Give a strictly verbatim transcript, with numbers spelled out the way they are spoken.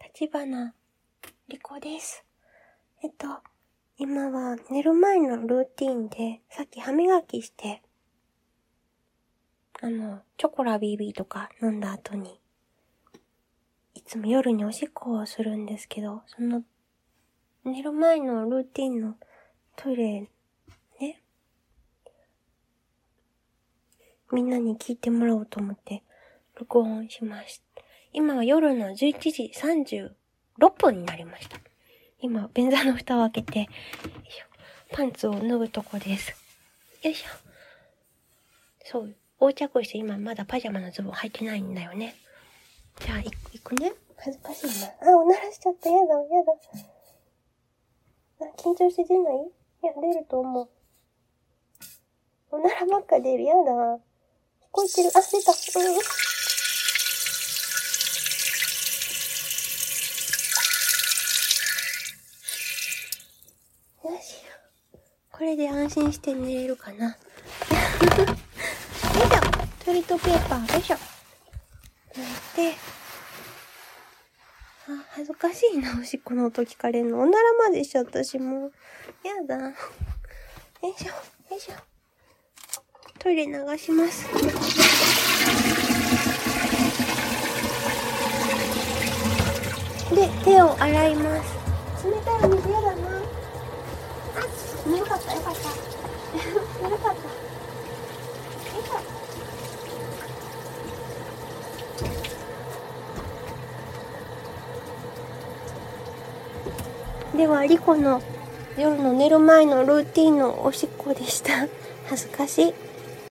立花莉子です。えっと、今は寝る前のルーティンで、さっき歯磨きして、あの、チョコラ ビービー とか飲んだ後に、いつも夜におしっこをするんですけど、その、寝る前のルーティンのトイレ、ね、みんなに聞いてもらおうと思って、録音しました。今は夜のじゅういちじさんじゅうろっぷんになりました。今、便座の蓋を開けて、よいしょ、パンツを脱ぐとこです。よいしょ。そう、横着して今まだパジャマのズボン履いてないんだよね。じゃあ、いく、いくね。恥ずかしいな。あ、おならしちゃった。やだ、やだ。あ、緊張して出ない？いや、出ると思う。おならばっか出る。やだ。聞こえてる。あ、出た。うん。よし。これで安心して寝れるかな。よいしょ。トイレットペーパー。よいしょ。拭いて。あ、恥ずかしいな、おしっこの音聞かれんの。おならまでしちゃったし、もう。やだ。よいしょ。よいしょ。トイレ流します。で、手を洗います。冷たいお水やだな。あ、ぬるかった、よかった。ぬるかった。よいしょ。では、リコの夜の寝る前のルーティンのおしっこでした。恥ずかしい。